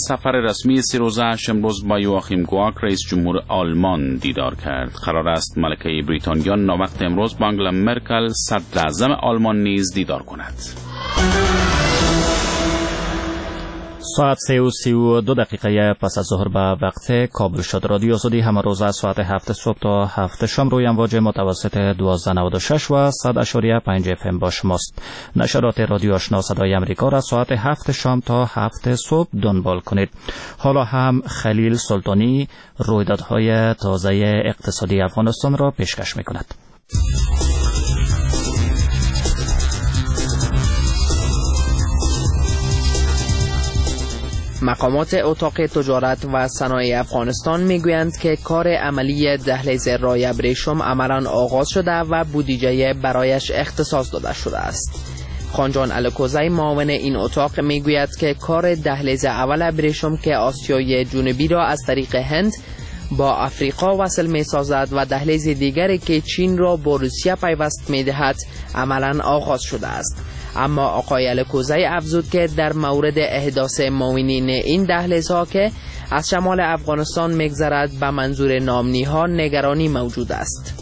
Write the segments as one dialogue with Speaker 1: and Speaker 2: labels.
Speaker 1: سفر رسمی 3 روزه‌اش امروز با یواخیم گواک رئیس جمهور آلمان دیدار کرد. قرار است ملکه بریتانیا ناوقت امروز با آنگلا مرکل صدراعظم آلمان نیز دیدار کند.
Speaker 2: ساعت 3:32 پس از ظهر به وقت کابل شد. رادیو آزادی همه روز از ساعت 7 صبح تا 7 شام روی امواج متوسط 1296 و 100.5 FM با شماست. نشرات رادیو آشنا صدای امریکا را ساعت 7 شام تا 7 صبح دنبال کنید. حالا هم خلیل سلطانی رویدادهای تازه اقتصادی افغانستان را پیشکش می‌کند.
Speaker 3: مقامات اتاق تجارت و صنایع افغانستان میگویند که کار عملی دهلیز رای ابریشم عملاً آغاز شده و بودجه برایش اختصاص داده شده است. خانجان الکوزی معاون این اتاق میگوید که کار دهلیز اول ابریشم که آسیای جنوبی را از طریق هند با افریقا وصل می سازد و دهلیز دیگری که چین را با روسیه پیوست می دهد عملاً آغاز شده است. اما آقای الکوزی افزود که در مورد احداث معاونین این دهلیزها که از شمال افغانستان میگذرد به منظور نامنی ها نگرانی موجود است.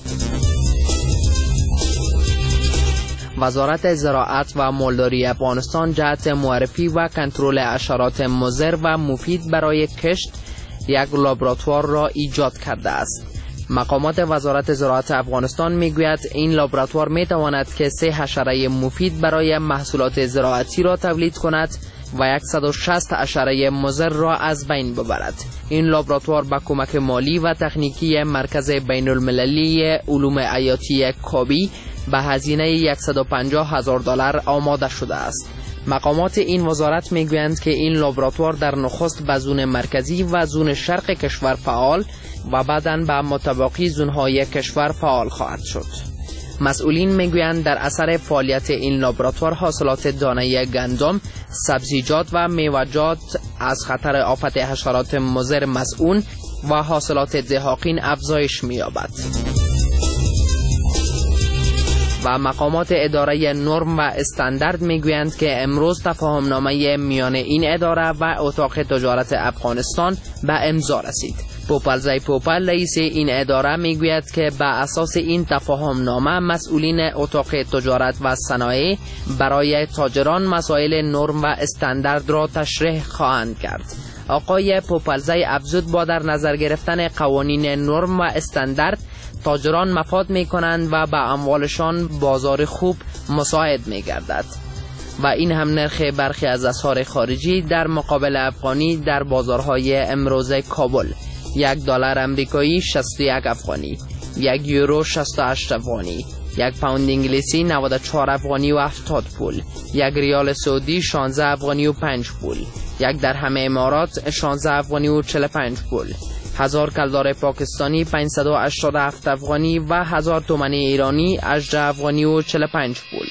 Speaker 3: وزارت زراعت و مالداری افغانستان جهت معرفی و کنترل حشرات مضر و مفید برای کشت یک لابراتوار را ایجاد کرده است. مقامات وزارت زراعت افغانستان میگوید این لابراتوار میتواند که 3 حشره مفید برای محصولات زراعتی را تولید کند و 160 حشره مضر را از بین ببرد. این لابراتوار با کمک مالی و تکنیکی مرکز بین المللی علوم حیاتی کابی به هزینه $150,000 آماده شده است. مقامات این وزارت میگویند که این لابراتوار در نخست به زون مرکزی و زون شرق کشور فعال و بعداً به متباقی زونهای کشور فعال خواهد شد. مسئولین میگویند در اثر فعالیت این لابراتوار حاصلات دانه گندم، سبزیجات و میوه‌جات از خطر آفت حشرات مضر مسئول و حاصلات دهاقین افزایش می‌یابد. و مقامات اداره نرم و استاندارد میگویند که امروز تفاهمنامه میان این اداره و اتاق تجارت افغانستان به امضا رسید. پوپل پوپل رئیس این اداره میگوید که به اساس این تفاهمنامه مسئولین اتاق تجارت و صنایع برای تاجران مسائل نرم و استاندارد را تشریح خواهند کرد. آقای پوپلزی افزود با در نظر گرفتن قوانین نرم و استاندارد تاجران مفاد می کنند و به اموالشان بازار خوب مساعد می گردد و این هم نرخ برخی از اسعار خارجی در مقابل افغانی در بازارهای امروز کابل: $1 امریکایی 61 افغانی، $1 یورو 68 افغانی، $1 پوند انگلیسی 94 افغانی و 70 پول، $1 ریال سعودی 16 افغانی و 5 پول، $1 درهم امارات 16 افغانی و 45 پول، 1000 کلدار پاکستانی 587 افغانی و 1000 تومان ایرانی 18 افغانی و 45 پول.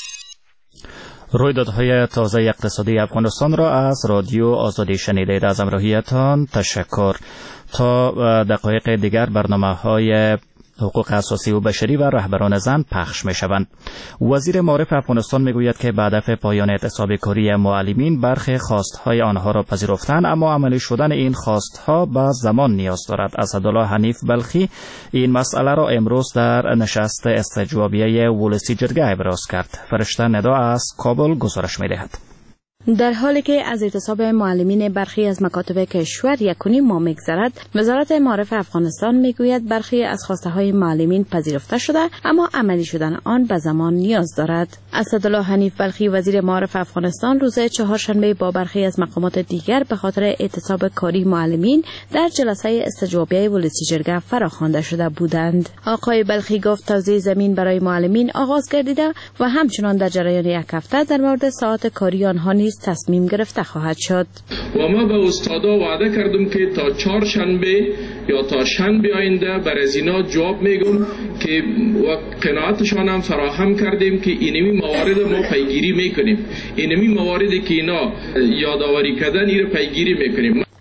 Speaker 2: رویدادهای تازه اقتصادی افغانستان را از رادیو آزادی شنیدید. از همراهیتان تشکر. تا دقایق دیگر برنامه‌های حقوق اساسی و بشری و رهبران زن پخش می شوند. وزیر معارف افغانستان می گوید که به هدف پایان اعتصاب کاری معلمین برخی خواستهای آنها را پذیرفتند، اما عملی شدن این خواستها به زمان نیاز دارد. اسدالله حنیف بلخی این مسئله را امروز در نشست استجوابیه ولسی جرگه ابراز کرد. فرشته ندا از کابل گزارش می دهد.
Speaker 4: در حالی که از اعتصاب معلمین برخی از مکاتب کشور 1.5 ماه می‌گذرد، وزارت معارف افغانستان میگوید برخی از خواسته های معلمین پذیرفته شده، اما عملی شدن آن به زمان نیاز دارد. اسدالله حنیف بلخی وزیر معارف افغانستان روز چهارشنبه با برخی از مقامات دیگر به خاطر اعتصاب کاری معلمین در جلسه استجوابیه ولسی جرگه فراخوانده شده بودند. آقای بلخی گفت توزیع زمین برای معلمین آغاز گردیده و همچنان در جریان 1 هفته در مورد ساعات کاری آنها تصمیم گرفته خواهد شد.
Speaker 5: و ما به استادا وعده کردم که تا 4 شنبه یا تا شنبه آینده بر از اینا جواب میگم که و قناعتشان هم فراهم کردیم که اینمی موارد ما پیگیری میکنیم. اینمی مواردی که اینا یادآوری کردن ایره پیگیری میکنیم.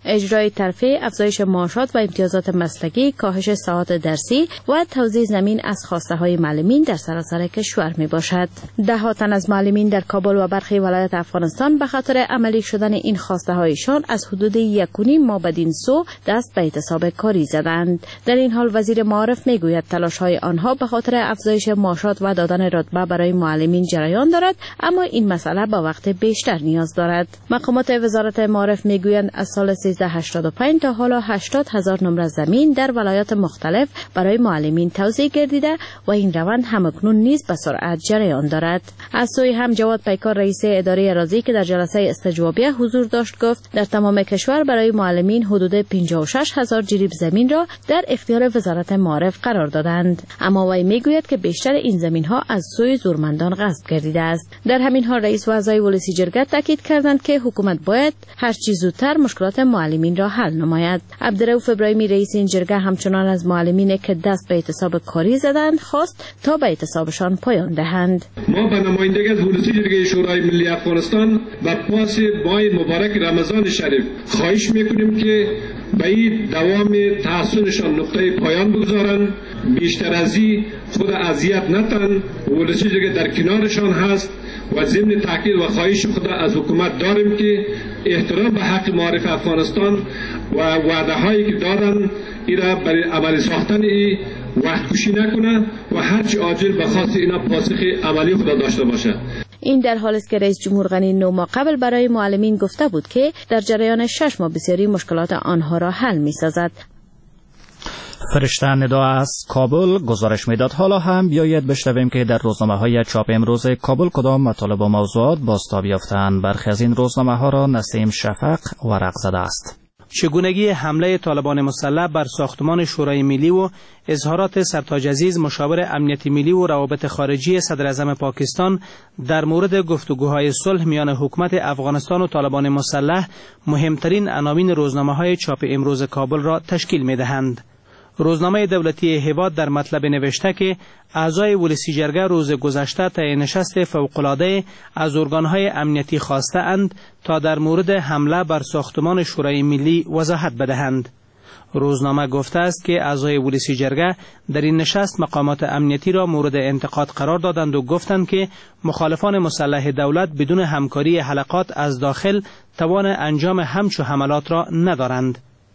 Speaker 4: اجرای ترفیع، افزایش معاشات و امتیازات مسلکی، کاهش ساعات درسی و توزیع زمین از خواسته‌های معلمین در سراسر کشور میباشد. ده‌ها تن از معلمین در کابل و برخی ولایت افغانستان به خاطر عملی شدن این خواسته‌هایشان از حدود 1.5 ماه بدین سو دست به اعتصاب کاری زدند. در این حال وزیر معارف میگوید تلاش‌های آنها به خاطر افزایش معاشات و دادن رتبه برای معلمین جریان دارد، اما این مسئله با وقت بیشتر نیاز دارد. مقامات وزارت معارف میگویند از سال 1385 تا حالا 80,000 نمره زمین در ولایات مختلف برای معلمین توزیع گردیده و این روند همکنون نیز به سرعت جریان دارد. از سوی هم جواد پیکار رئیس اداره اراضی که در جلسه استجوابیه حضور داشت گفت در تمام کشور برای معلمین حدود 56,000 جریب زمین را در اختیار وزارت معارف قرار دادند، اما وی میگوید که بیشتر این زمین ها از سوی زورمندان غصب گردیده است. در همین حال رئیس و اعضای ولسی جرگه تاکید کردند که حکومت باید هر چه زودتر مشکلات معلمین را حل نماید. عبدالرؤوف ابراهیمی رئیس این جرگه همچنان از معلمین که دست به اعتصاب کاری زدند خواست تا به اعتصابشان پایان دهند.
Speaker 5: ما به نمایندگی از ولسی جرگه شورای ملی افغانستان و پاس ماه مبارک رمضان شریف خواهش میکنیم که به این دوام تحصیلشان نقطه پایان بگذارند. بیشتر از این خود اذیت نتن. ولسی جرگه در کنارشان هست و ضمن تاکید و خواهش خود از حکومت داریم که احترام به حق معارف افغانستان و وعده هایی که دادن ایرا برای عملی ساختن وقت کشی نکنه و هرچی عاجل به خواست اینا پاسخ عملی خود داشته باشه.
Speaker 4: این در حالی است که رئیس جمهور غنی 9 ماه قبل برای معلمین گفته بود که در جریان 6 ماه بسیاری مشکلات آنها را حل می‌سازد.
Speaker 2: فرشته ندا از کابل گزارش میداد. حالا هم بیایید بشنویم که در روزنامه‌های چاپ امروز کابل کدام مطالب و موضوعات بازتاب یافتند. برخی از این روزنامه‌ها را نسیم شفق ورق زده است.
Speaker 6: چگونگی حمله طالبان مسلح بر ساختمان شورای ملی و اظهارات سرتاج عزیز مشاور امنیت ملی و روابط خارجی صدر اعظم پاکستان در مورد گفتگوهای صلح میان حکومت افغانستان و طالبان مسلح مهمترین عناوین روزنامه‌های چاپ امروز کابل را تشکیل می‌دهند. روزنامه دولتی هیواد در مطلب نوشته که اعضای ولسی جرگه روز گذشته طی نشست فوق‌العاده از ارگان‌های امنیتی خواسته اند تا در مورد حمله بر ساختمان شورای ملی وضاحت بدهند. روزنامه گفته است که اعضای ولسی جرگه در این نشست مقامات امنیتی را مورد انتقاد قرار دادند و گفتند که مخالفان مسلح دولت بدون همکاری حلقات از داخل توان انجام همچو حملات را ندارند.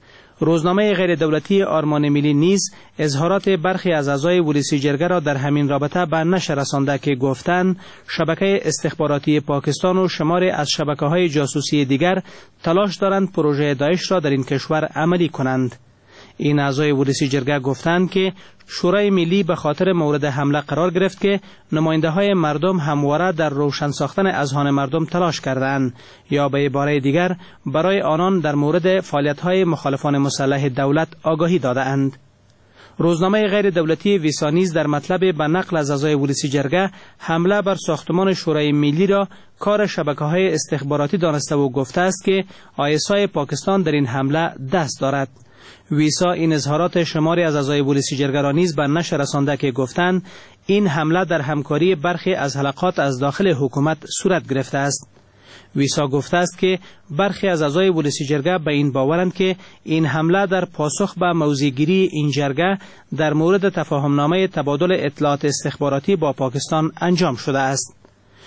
Speaker 6: روزنامه غیر دولتی آرمان ملی نیز اظهارات برخی از اعضای ولسی جرگه را در همین رابطه به نشر رسانده که گفتند شبکه استخباراتی پاکستان و شماری از شبکه‌های جاسوسی دیگر تلاش دارند پروژه داعش را در این کشور عملی کنند. این اعضای ولسی جرگه گفتند که شورای ملی به خاطر مورد حمله قرار گرفت که نماینده‌های مردم همواره در روشن ساختن اذهان مردم تلاش کردند یا به عباره دیگر برای آنان در مورد فعالیت‌های مخالفان مسلح دولت آگاهی داده‌اند. روزنامه غیر دولتی ویسا نیز در مطلب به نقل از اعضای ولسی جرگه حمله بر ساختمان شورای ملی را کار شبکه‌های استخباراتی دانسته و گفته است که آیسای پاکستان در این حمله دست دارد. ویسا این اظهارات شماری از اعضای ولسی جرگه را نیز به نشر رسانده که گفتند این حمله در همکاری برخی از حلقات از داخل حکومت صورت گرفته است. ویسا گفته است که برخی از اعضای ولسی جرگه به این باورند که این حمله در پاسخ به موضع‌گیری این جرگه در مورد تفاهمنامه تبادل اطلاعات استخباراتی با پاکستان انجام شده است.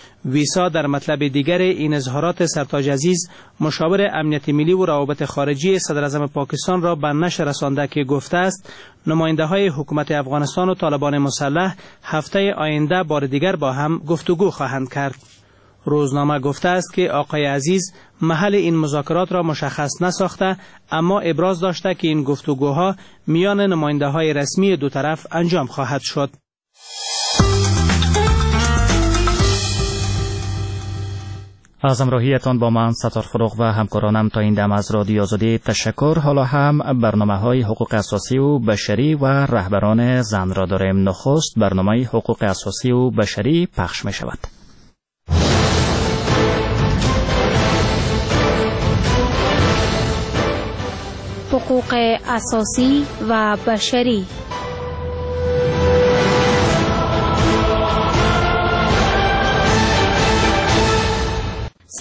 Speaker 6: ویسا در مطلب دیگر این اظهارات سرتاج عزیز مشاور امنیت ملی و روابط خارجی صدر اعظم پاکستان را به نشر رسانده که گفته است نماینده‌های حکومت افغانستان و طالبان مسلح هفته آینده بار دیگر با هم گفتگو خواهند کرد. روزنامه گفته است که آقای عزیز محل این مذاکرات را مشخص نساخته، اما ابراز داشته که این گفتگوها میان نماینده‌های رسمی دو طرف انجام خواهد شد.
Speaker 2: از همراهیتان با من ستار فروغ و همکارانم تا این دم از رادیو آزادی تشکر. حالا هم برنامه‌های حقوق اساسی و بشری و رهبران زن را داریم. نخست برنامه حقوق اساسی و بشری پخش می شود.
Speaker 7: حقوق اساسی و بشری.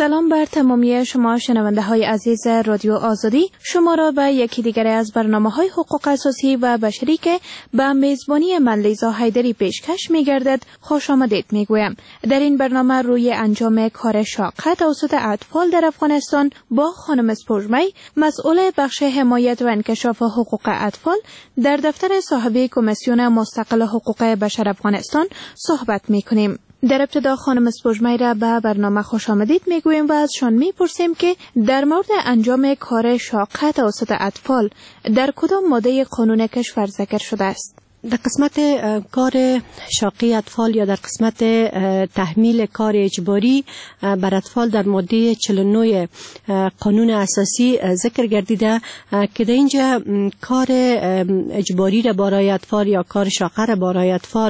Speaker 8: سلام بر تمامی شما شنونده های عزیز رادیو آزادی. شما را به یکی دیگر از برنامه‌های حقوق اساسی و بشری که به میزبانی من لیزا حیدری پیشکش می‌گردد خوش آمدید می‌گویم. در این برنامه روی انجام کار شاق توسط اطفال در افغانستان با خانم اسپوږمی، مسئول بخش حمایت و انکشاف حقوق اطفال در دفتر صاحب کمیسیون مستقل حقوق بشر افغانستان صحبت می‌کنیم. در ابتدا خانم اسپوږمی را به برنامه خوش آمدید میگوییم و ازشان میپرسیم که در مورد انجام کار شاق توسط اطفال در کدام ماده قانون کشور ذکر شده است؟
Speaker 9: در قسمت کار شاقی اطفال یا در قسمت تحمیل کار اجباری بر اطفال در ماده 49 قانون اساسی ذکر گردیده که در اینجا کار اجباری را برای اطفال یا کار شاقه را برای اطفال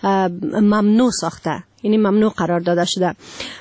Speaker 9: ممنوع ساخته، یعنی ممنوع قرار داده شده.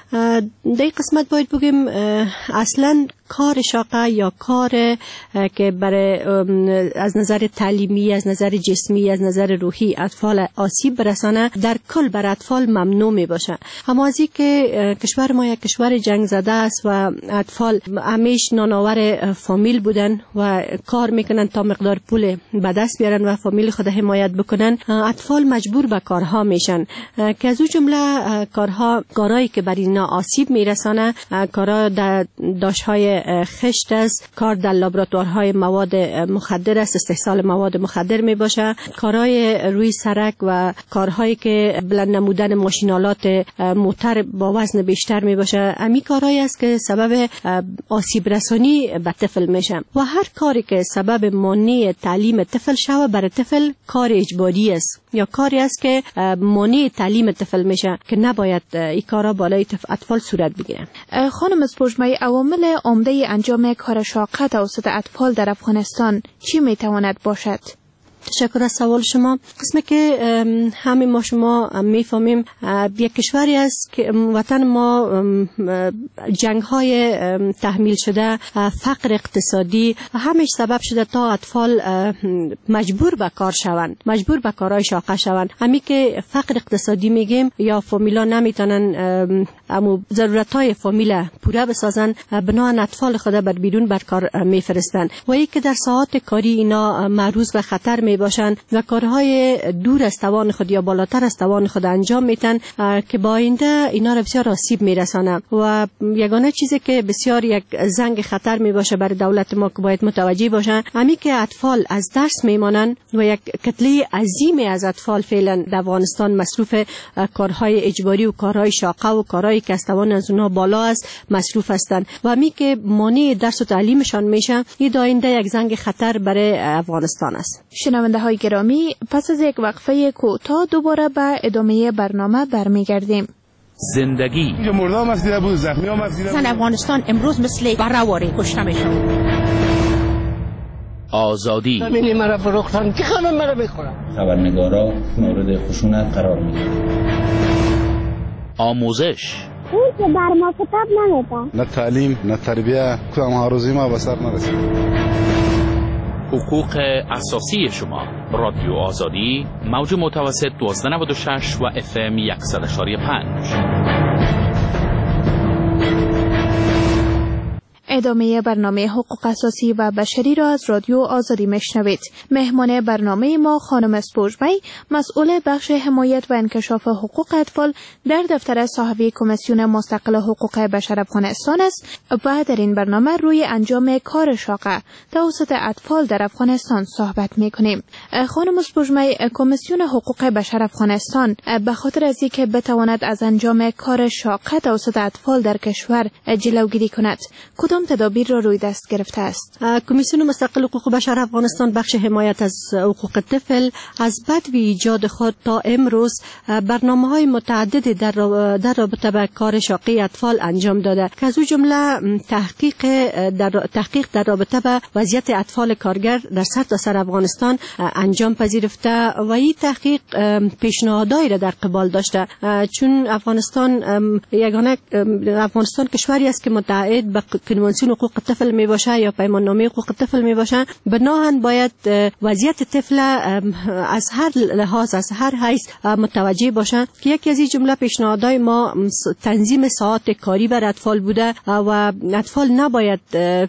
Speaker 9: در این قسمت باید بگیم اصلا کار شاقه یا کار که برای از نظر تعلیمی، از نظر جسمی، از نظر روحی اطفال آسیب برسانه در کل بر اطفال ممنوع می باشه. اما از این که کشور ما یک کشور جنگ زده است و اطفال همیش نانآور فامیل بودن و کار میکنن تا مقدار پول به دست بیارن و فامیل خود حمایت بکنن، اطفال مجبور به کارها میشن که از اون جمله کارهایی که بر اینا آسیب میرسانه، کارها در داشتهای خشت است، کار در لابراتوارهای مواد مخدر است، استحصال مواد مخدر می باشه، کارهای روی سرک و کارهایی که بلند نمودن ماشینالات موتر با وزن بیشتر می باشه. امی کارهایی است که سبب آسیب رسانی به طفل میشه و هر کاری که سبب مانع تعلیم طفل شوه برای طفل کار اجباری است یا کاری است که مانع تعلیم طفل میشه که نباید این کارا بالای اطفال صورت بگیره.
Speaker 8: خانم اسپوږمی، عوامل عمده انجام کار شاقه توسط اطفال در افغانستان چی میتواند باشد؟
Speaker 9: تشکر از سوال شما. قسمی که همه ما شما میفهمیم یک کشوری است که وطن ما جنگ های تحمیل شده، فقر اقتصادی همش سبب شده تا اطفال مجبور به کار شوند، مجبور به کارهای شاقه شوند. همی که فقر اقتصادی میگیم یا فامیلا نمیتونن امو ضرورت های فامیل پوره بسازن، بنابراین اطفال خود بر بیرون بر کار میفرستن و ای که در ساعات کاری اینا معرض به خطر می باشند و کارهای دور از توان خود یا بالاتر از توان خود انجام میتن که با آینده اینا را بسیار آسیب میرسانه و یگانه چیزی که بسیار یک زنگ خطر می باشه برای دولت ما که باید متوجه باشن، همی که اطفال از درس میمانن و یک کتله عظیمی از اطفال فعلا در افغانستان مصروف کارهای اجباری و کارهای شاقه و کارهایی که از توان از اونها بالا است مصروف هستند و همی که مانع درس و تعلیمشان میشه، این آینده یک زنگ خطر برای افغانستان است.
Speaker 8: شنونده های گرامی، پس از یک وقفه کوتاه دوباره به ادامه برنامه برمیگردیم.
Speaker 1: زندگی
Speaker 10: مردم مسیده بود، زخمی ها مسیده بود.
Speaker 11: افغانستان امروز مثل برآوری کشته میشن.
Speaker 1: آزادی
Speaker 11: همینی مرا فروختن که خانم مرا بخورم.
Speaker 12: خبرنگارا مورد خشونت قرار میگیرن.
Speaker 1: آموزش
Speaker 13: اون که بر ما کتاب نمیدن،
Speaker 10: نه تعلیم نه تربیه، کدام هاروزی ما به سر نرسید.
Speaker 1: حقوق اساسی شما. رادیو آزادی، موج متوسط 1296 و FM 100.5.
Speaker 8: ادامه برنامه حقوق اساسی و بشری را از رادیو آزادی میشنوید. مهمان برنامه ما خانم اسپوږمی، مسئول بخش حمایت و انکشاف حقوق اطفال در دفتر صاحب کمیسیون مستقل حقوق بشر افغانستان است و در این برنامه روی انجام کار شاقه توسط اطفال در افغانستان صحبت میکنیم. خانم اسپوږمی، کمیسیون حقوق بشر افغانستان به خاطر از اینکه بتواند از انجام کار شاقه توسط اطفال در کشور جلوگیری کند، کدام تدابیر را روی دست گرفته است؟
Speaker 9: کمیسیون مستقل حقوق بشر افغانستان بخش حمایت از حقوق طفل از بدو ایجاد خود تا امروز برنامه‌های متعددی در رابطه با کار شاقه اطفال انجام داده که از او جمله تحقیق در رابطه با وضعیت اطفال کارگر در سرتاسر افغانستان انجام پذیرفته و این تحقیق پیشنهادایی را در قبال داشته، چون افغانستان کشوری است که متعهد به کنوانسیون حقوق طفل می باشه یا پیمان نامه حقوق طفل می باشه، بناهن باید وضعیت طفل از هر لحاظ از هر حیث متوجه باشه که یکی از این جمله پیشنهادهای ما تنظیم ساعات کاری بر اطفال بوده و اطفال نباید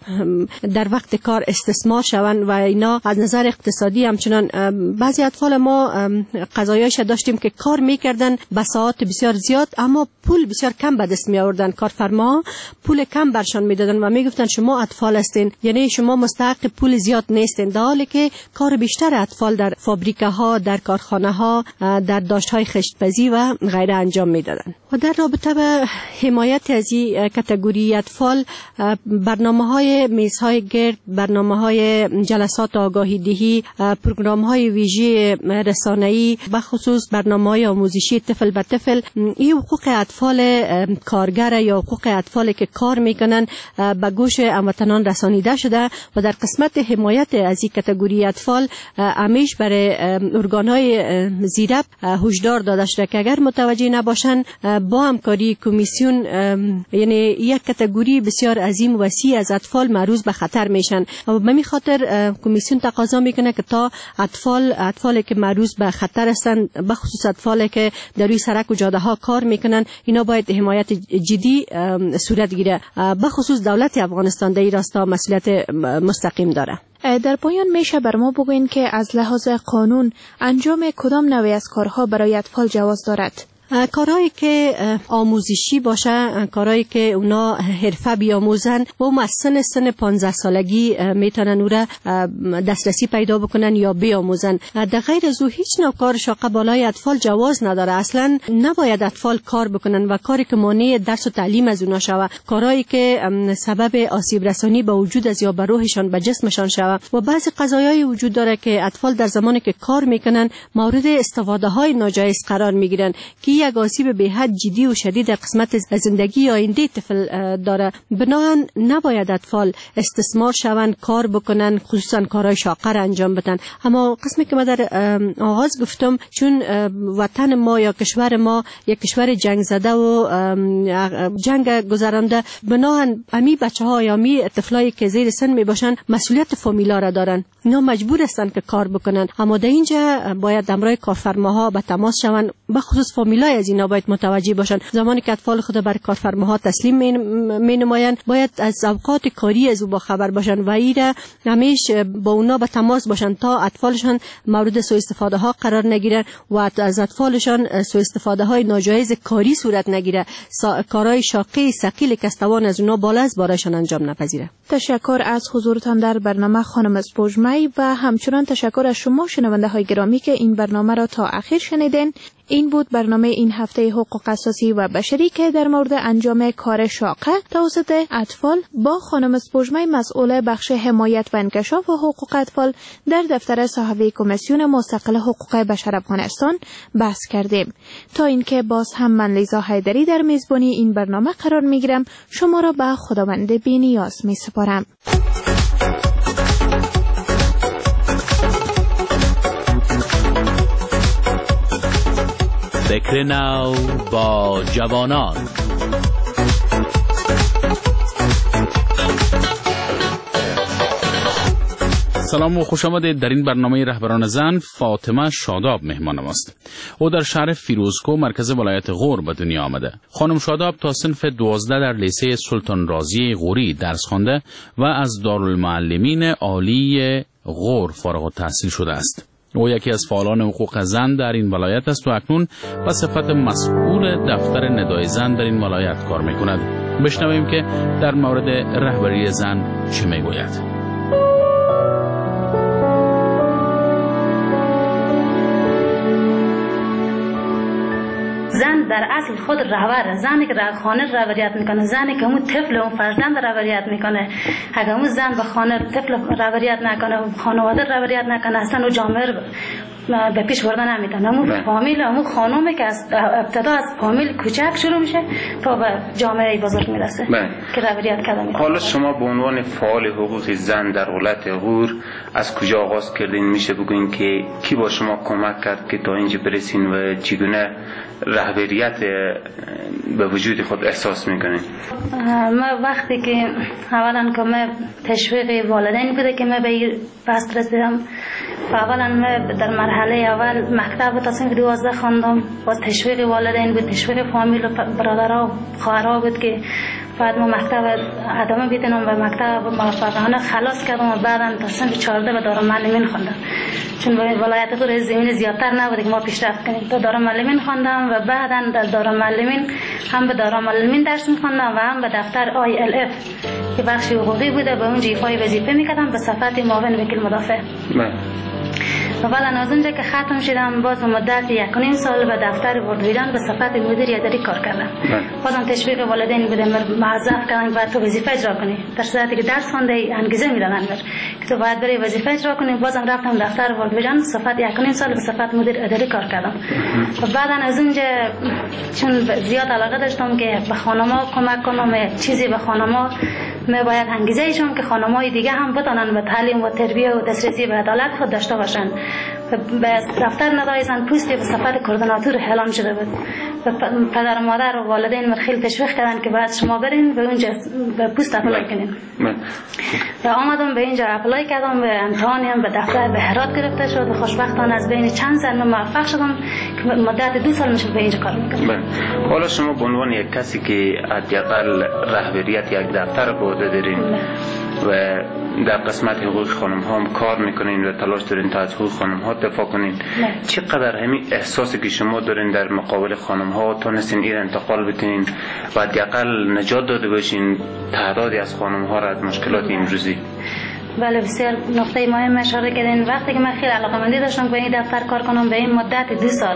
Speaker 9: در وقت کار استثمار شوند و اینا از نظر اقتصادی همچنان بعضی اطفال ما قضایایش داشتیم که کار میکردن به ساعات بسیار زیاد اما پول بسیار کم به دست می آوردن. کارفرما پول کم برشان میدادن و میگفتن شما اطفال هستین، یعنی شما مستحق پول زیاد نیستین، در حالی که کار بیشتر اطفال در فابریکه ها، در کارخانه ها، در داشت های خشتپزی و غیره انجام میدادن. و در رابطه به حمایت از این کاتگوری اطفال، برنامه‌های میزهای گرد، برنامه‌های جلسات آگاهی دهی، پروگرام‌های ویژه رسانه‌ای، به خصوص برنامه‌های آموزشی طفل به طفل، این حقوق اطفال کارگر یا حقوق اطفال که کار میکنن به گوش هموطنان رسانیده شده و در قسمت حمایت از این کاتگوری اطفال همیشه برای ارگان‌های زیرب هشدار داده شده که اگر متوجه نباشن با همکاری کمیسیون، یعنی یک کاتگوری بسیار عظیم و وسیع از اطفال معرض به خطر میشن و به همین خاطر کمیسیون تقاضا میکنه که تا اطفالی که معرض به خطر هستند، به خصوص اطفالی که در روی سرک و جاده ها کار میکنن، اینا باید حمایت جدی صورت گیره. به خصوص دولت افغانستان در این راستا مسئولیت مستقیم داره.
Speaker 8: در پایان میشه بر ما بگوین که از لحاظ قانون انجام کدام نوعی از کارها برای اطفال جواز دارد؟
Speaker 9: کارهایی که آموزشی باشه، کارهایی که اونا حرفه بیاموزن و هم از سن 15 سالگی میتونن اون دسترسی پیدا بکنن یا بیاموزن. در غیر از او هیچ نوع کار شاقه بالای اطفال جواز نداره. اصلا نباید اطفال کار بکنن و کاری که مانع درس و تعلیم از اونا شوه، کارهایی که سبب آسیب رسانی به وجود از یا به روحشان به جسمشان شوه. و بعضی قضایای وجود داره که اطفال در زمانی که کار میکنن مورد استفاده های ناجایز قرار میگیرن که یک آسیب به حد جدی و شدید در قسمت زندگی آینده طفل داره. بنابراین نباید اطفال استثمار شوند، کار بکنن، خصوصا کارهای شاقه را انجام بدن. اما قسمی که ما در آغاز گفتم، چون وطن ما یا کشور ما یک کشور جنگ زده و جنگ گذرانده، بنابراین امی بچه‌ها یا امی طفلایی که زیر سن می باشن مسئولیت فامیلا را دارن. اینا مجبور هستن که کار بکنن. اما در اینجا باید امرای کارفرماها به تماس شوند، به خصوص فامیلای از اینا باید متوجه باشن. زمانی که اطفال خود بر کارفرماها تسلیم می نمایند، باید از اوقات کاری از او با خبر باشن و ایره همیشه با اونا به تماس باشن تا اطفالشان مورد سوء استفاده ها قرار نگیرن و از اطفالشان سوء استفاده های ناجایز کاری صورت نگیره، کارهای شاقی ثقیل که توان از اونا بالا از بارشان انجام نپذیره.
Speaker 8: تشکر از حضورتان در برنامه خانم اسپوجمی و همچنان تشکر از شما شنونده های گرامی که این برنامه را تا آخر شنیدین. این بود برنامه این هفته حقوق اساسی و بشری که در مورد انجام کار شاقه توسط اطفال با خانم اسپوجمی مسئول بخش حمایت و انکشاف حقوق اطفال در دفتر صحفی کمیسیون مستقل حقوق بشر افغانستان بحث کردیم. تا اینکه باز هم من لیزا حیدری در میزبانی این برنامه قرار میگیرم، شما را به خداوند بی‌نیاز میسپارم.
Speaker 1: فکر نو با جوانان. سلام و خوش آمدید. در این برنامه رهبران زن فاطمه شاداب مهمان ماست. او در شهر فیروزکو مرکز ولایت غور به دنیا آمده. خانم شاداب تا صنف 12 در لیسه سلطان رازی غوری درس خوانده و از دارالمعلمین عالی غور فارغ التحصیل شده است. او یکی از فعالان حقوق زن در این ولایت است و اکنون به صفت مسئول دفتر ندای زن در این ولایت کار می‌کند. بشنویم که در مورد رهبری زن چه میگوید.
Speaker 14: زن در اصل خود رهبر، زنی که خانه رهبریت میکنه، زنی که اون طفل اون فرزند رهبریت میکنه. اگر اون زن به خانه طفل رهبریت نکنه، خانواده رهبریت نکنه، اصلا اون جامعه به پیش بردن نمیدن. همون فامیل، همون خانومه که از ابتدا از فامیل کوچک شروع میشه تا به جامعه بزرگ میرسه که رهبریت کردن.
Speaker 15: حالا شما به عنوان فعال حقوق زن در ولایت غور از کجا آغاز کردین؟ میشه بگوین که کی با شما کمک کرد که تا اینجا برسین و چگونه رهبریت به وجود خود احساس میکنین؟
Speaker 14: ما وقتی که اولا که ما تشویق والدین بوده که ما به این پست رسیدم. اولا ما در مرحله اول مکتب تا صنف 12 خواندم. باز تشویق والدین بود، تشویق فامیل و برادرها و خواهرها بود که بعد ما مکتب ادامه بدیم و مکتب موفقانه خلاص کردم و بعدا تا صنف 14 به دارالمعلمین خواندم. چون ولایت غور زمین زیادتر نبوده که ما پیشرفت کنیم. تا دارالمعلمین خواندم و بعدا در دارالمعلمین هم به دارالمعلمین درس می‌خواندم و هم به دفتر ILF که بخش حقوقی بوده به اونجا ایفای وظیفه می‌کردم به صفت معاون وکیل مدافع. و بعد از اونجا که ختم شدم باز مدت 1.5 سال به دفتر وردویدان به صفت مدیر اداری کار کردم. بازم تشویق والدین بوده معذب کردن باید تو وظیفه اجرا کنی. در صورتی که درس خوانده انگیزه میدادن که تو باید بری وظیفه اجرا کنی. بازم رفتم دفتر وردویدان به صفت 1.5 سال به صفت مدیر اداری کار کردم. و بعد از اونجا چون زیاد علاقه داشتم که به خانم‌ها کمک کنم، چیزی به خانم‌ها ما باید انگیزه ایشون که خانم‌های دیگه هم بتونن به تعلیم و تربیت و دسترسی به عدالت خود داشته باشن. به دفتر ندای زن پوستی به صفت کوردیناتور اعلام شده بود. پدر و مادر و والدین من خیلی تشویق کردن که بعد شما برین به اونجا به پست اپلای کنین. و آمدم به اینجا اپلای کردم، به امتحانی هم به دفتر به هرات گرفته شد و خوشبختانه از بین چند سال موفق شدم که مدت 2 سال میشه به اینجا کار میکنم.
Speaker 15: حالا شما به عنوان یک کسی که حداقل رهبریت یک دفتر به عهده دارین و در قسمت حقوق خانم ها هم کار میکنین و تلاش دارین تا از حقوق خانم ها دفاع کنین، چقدر همین احساسی که شما دارین در مقابل خانم ها تونستین این انتقال بتونین و حداقل نجات داده باشین تعدادی از خانم ها را از مشکلات امروزی؟
Speaker 14: بله بسیار نقطه مهم اشاره کردین. وقتی که من خیلی علاقه‌مندی داشتم به این دفتر کار کنم به این مدت 2 سال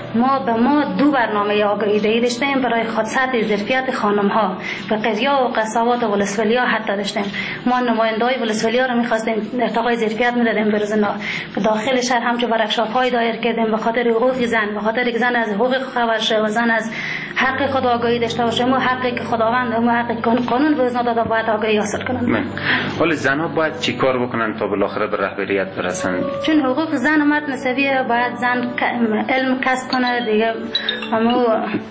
Speaker 14: ما 2 برنامه آگاهی دهی داشتیم برای خدمت ظرفیت خانم ها و قضیه و قصابات و ولسوالی‌ها حتی داشتیم. ما نماینده‌های ولسوالی‌ها رو می‌خواستیم ارتقای ظرفیت می‌دادیم به روزنا. به داخل شهر همچون ورکشاپ‌های دایر کردیم به خاطر حقوق زن، به خاطر که زن از حقوق خبر شه و زن از حق خود آگاهی داشته باشه. ما حقی که خداوند ما حق قانون به وزنا داده باید آگاهی حاصل کنند.
Speaker 15: حالا زن‌ها باید چی کار بکنن تا بالاخره به رهبریت برسن؟
Speaker 14: چون حقوق زن و مرد مساویه، باید زن علم کسب کنه دیگه. همو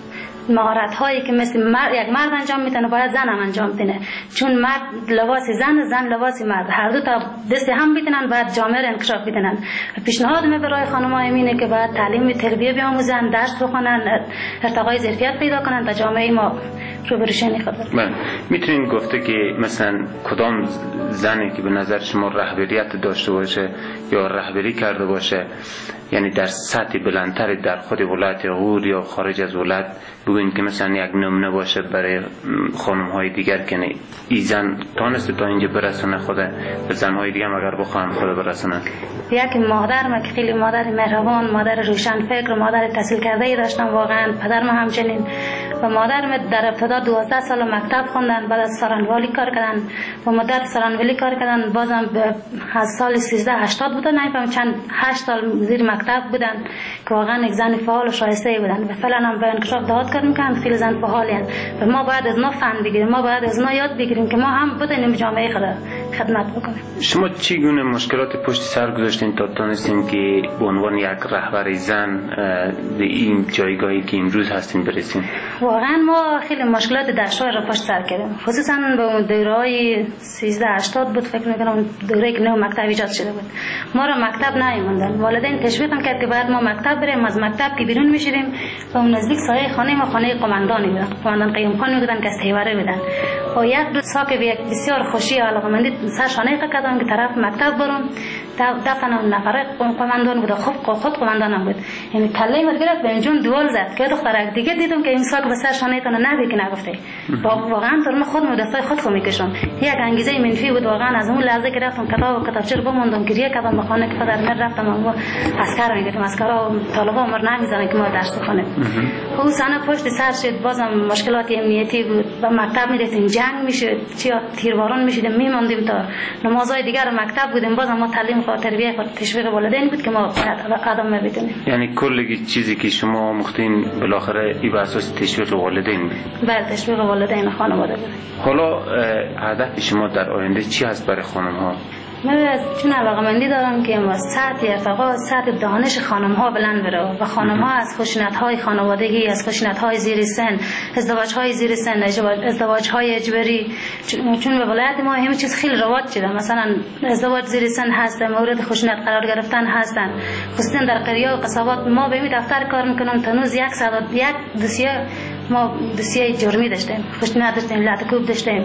Speaker 14: مهارت هایی که مثل یک مرد انجام میتونه باید زن هم انجام بده. چون مرد لباس زن لباس مرد، هر دو تا دست هم میتونن باید جامعه انکشاف بدن. پیشنهاد من برای خانم‌ها اینه که باید تعلیم تربیت بیاموزن، درس بخونن، ارتقای ظرفیت پیدا کنن تا جامعه ما رو برشنی خبر.
Speaker 15: میتونین گفته که مثلا کدام زنی که به نظر شما رهبریت داشته باشه یا رهبری کرده باشه، یعنی در سطح بلندتر در خود ولایت غور یا خارج از ولایت، بگوین که مثلا یک نمونه باشه برای خانم‌های دیگر که این زن تانسته تا اینجا برسونه خود به زن‌های دیگه اگر بخوان خود برسونن؟
Speaker 14: یک مادر ما که خیلی مادر مهربان، مادر روشن فکر، مادر تحصیل کرده ای داشتم واقعا. پدر ما همچنین و مادر ما در ابتدا 12 سال مکتب خوندن، بعد از سرانوالی کار کردن و مدت سرانوالی کار کردن. بازم از سال 1380 بودن، نمی‌فهمم چند 8 سال مدیر مکتب بودن که واقعا یک زن فعال و شایسته بودن و فعلا هم به انکشاف دعوت کار میکنن. خیلی زن فعالین و ما باید از ما فن بگیریم، ما باید از ما یاد بگیریم که ما هم بتونیم جامعه خدمت بکنیم.
Speaker 15: شما چی گونه مشکلات پشت سر گذاشتین تا تونستین که به عنوان یک رهبر زن به این جایگاهی که امروز هستین برسین؟
Speaker 14: واقعا ما خیلی مشکلات دشوار را پشت سر کردیم، خصوصا به اون دوره‌های 1380 بود فکر می‌کنم، دوره‌ای که نو مکتب ایجاد شده بود. ما را مکتب نمی‌موندن، والدین تشویق کرد که بعد ما مکتب بریم. از مکتب که بیرون می‌شدیم و اون نزدیک سایه خانه ما خانه قماندانی بود، قماندان قیوم خان می‌گفتن که از تیوره بودن. و یک دو ساک بسیار خوشی و علاقه‌مندی سرشانه کردم که طرف مکتب برم. دفعه نفره قماندان بود، خود قماندانم بود. یعنی کله ما گرفت به جون دوال زد که دخترک دیگه دیدم که این ساک به سرشانه تونه نبی که نگفته. واقعا تو من خودم دستای خود خو میکشم. یک انگیزه منفی بود واقعا. از اون لحظه که رفتم کتاب و کتابچه رو بموندم، گریه کردم به خانه که پدر من رفتم و عسکر میگفتم عسکرا طالبا عمر نمیذارن که ما درس بخونیم. خب سنه پشت سر شد، بازم مشکلات امنیتی بود. با مکتب میرفتیم جنگ میشد، چیا تیرباران میشد، میموندیم تا نمازهای دیگر مکتب بودیم. بازم ما تعلیم تعلیم خود تربیه خود تشویق والدین بود که ما ادامه بدیم.
Speaker 15: یعنی کل چیزی که شما مختین بالاخره ای به اساس تشویق والدین بود؟
Speaker 14: بله تشویق والدین خانواده بود.
Speaker 15: حالا هدف شما در آینده چی هست برای خانم ها؟
Speaker 14: من چون علاقه‌مندی دارم که سطح ارتقا سطح دانش خانم ها بلند بره و خانم ها از خشونت های خانوادگی، از خشونت های زیر سن، ازدواج های زیر سن، ازدواج های اجباری، چون به ولایت ما همه چیز خیلی رواج شده. مثلا ازدواج زیر سن هست، مورد خشونت قرار گرفتن هستن، خصوصا در قریه و قصابات. ما به این دفتر کار میکنم تنوز یک دوسیه ما دوسیه جرمی داشتیم، خشونت داشتیم، لطکوب داشتیم،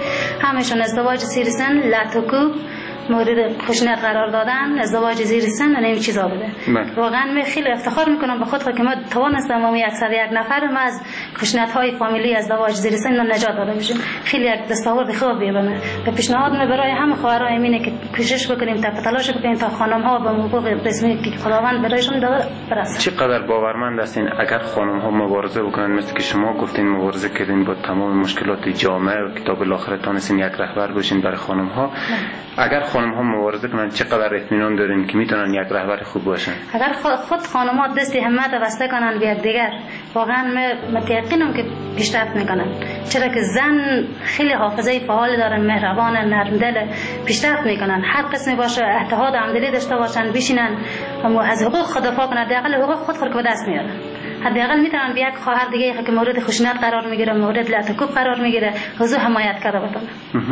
Speaker 14: همشون ازدواج زیر سن، لطکوب، مورد خشونت قرار دادن، ازدواج زیر سن و این چیزا بوده. واقعا من خیلی افتخار میکنم به خود که ما توانستم و 101 نفر ما از خشونت های فامیلی، ازدواج زیر سن نجات داده باشیم. خیلی یک دستاورد خوبیه به من. به پیشنهاد من برای همه خواهرای اینه که کوشش بکنیم تا تلاش بکنیم تا خانم ها به حقوق رسمی که خداوند برایشون داده برسن.
Speaker 15: چقدر باورمند هستین اگر خانم ها مبارزه بکنن مثل که شما گفتین مبارزه کردین با تمام مشکلات جامعه و کتاب الاخره تونستین یک رهبر باشین برای خانم ها؟ اگر خانم ها مبارزه کنن چقدر اطمینان دارین که میتونن یک رهبر خوب باشن؟
Speaker 14: اگر خود خانم ها دست همت واسطه کنن به یکدیگر، واقعا متيقنم که پیشرفت میکنن. چرا که زن خیلی حافظه فعال دارن، مهربان، نرم دل، پیشرفت میکنن. هر قسمی باشه اتحاد همدلی داشته باشن، بشینن و از حقوق خود دفاع کنن، حداقل حقوق خود به دست میارن. حداقل میتونن به یک خواهر دیگه که مورد خشونت قرار میگیره، مورد لطکوب قرار میگیره، حضور حمایت کرده بتونه.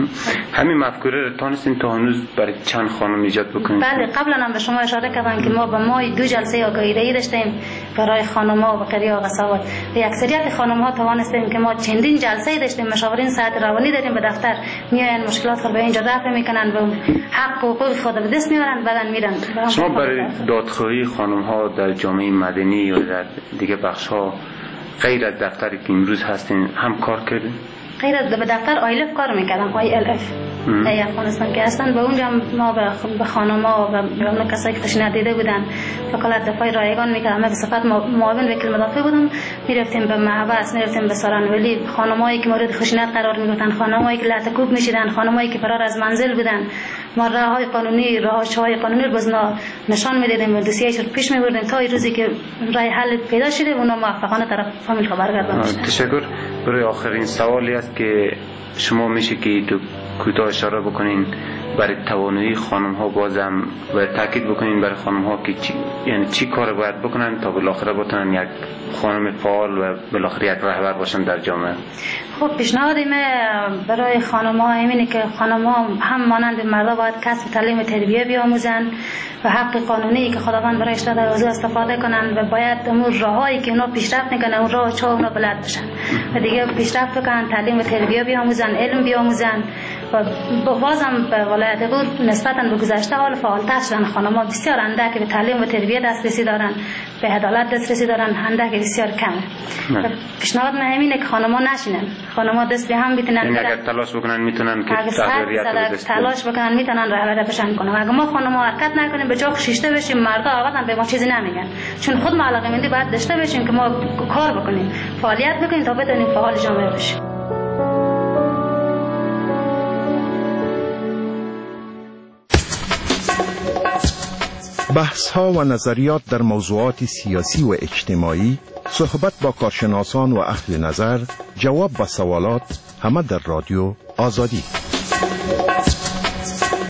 Speaker 15: همین مفکوره رو تونستین تا هنوز برای چند خانم ایجاد بکنید؟
Speaker 14: بله، قبلا هم به شما اشاره کردم که ما به ماه 2 جلسه آگاهی‌دهی داشتیم برای خانم‌ها و قریه و قصابات. به اکثریت خانم‌ها توانستیم که ما چندین جلسه داشتیم، مشاورین صحت روانی داریم به دفتر، میاین مشکلات خود به اینجا رفع میکنن و حق و حقوق خود به دست میارن، بعدن میرن.
Speaker 15: شما برای دادخواهی خانم‌ها در جامعه مدنی یا در دیگه بخش‌ها غیر از دفتری که امروز هستین هم کار کردین؟
Speaker 14: غیر از به دفتر آیلف کار میکردم، ILF ای افغانستان که هستن. به اونجا ما به خانم‌ها و به کسایی که خشونت دیده بودن وکالت دفاع رایگان میکردم. من به صفت معاون وکیل مدافع بودم، میرفتیم به محبس، میرفتیم به سارنولی، خانمایی که مورد خشونت قرار میگرفتن، خانمایی که لطکوب میشدن، خانمایی که فرار از منزل بودن، ما راههای قانونی، راههای قانونی رو بزنا نشان میدادیم و دوسیه‌اش رو پیش میبردیم تا روزی که راه حل پیدا شده اونا موفقانه طرف فامیل خبر گردان میشن.
Speaker 15: تشکر. برای آخرین سوالی است که شما میشه که تو کوتاه اشاره بکنین برای توانایی خانم ها، بازم و تاکید بکنین برای خانم ها که یعنی چی کار باید بکنن تا بالاخره بتونن یک خانم فعال و بالاخره یک رهبر باشن در جامعه؟
Speaker 14: خب پیشنهاد من برای خانم ها اینه که خانم ها هم مانند مردا باید کسب تعلیم و تربیه بیاموزن و حق قانونی که خداوند برایش داده از استفاده کنن و باید اون راهایی که اونا پیشرفت میکنن اون راه چا اونا بلد بشن و دیگه پیشرفت بکنن، تعلیم و تربیه بیاموزن، علم بیاموزن. و بازم به ولایت غور نسبتا به گذشته حال فعالتر شدن. خانم‌ها بسیار اندک به تعلیم و تربیت دسترسی دارن، به عدالت دسترسی دارن، اندک بسیار کمه. پیشنهاد من همینه که خانم‌ها نشینن، خانم‌ها دست به هم بتونن،
Speaker 15: یعنی اگر تلاش بکنن میتونن که
Speaker 14: تلاش بکنن میتونن رهبری بشن کنن. اگر ما خانم‌ها حرکت نکنیم به جا شیشته بشیم، مردا آوردن به ما چیزی نمیگن، چون خود ما علاقه‌مندی باید داشته باشیم که ما کار بکنیم، فعالیت بکنیم تا بتونیم فعال جامعه بشیم.
Speaker 16: بحث‌ها و نظریات در موضوعات سیاسی و اجتماعی، صحبت با کارشناسان و اهل نظر، جواب به سوالات، همه در رادیو آزادی.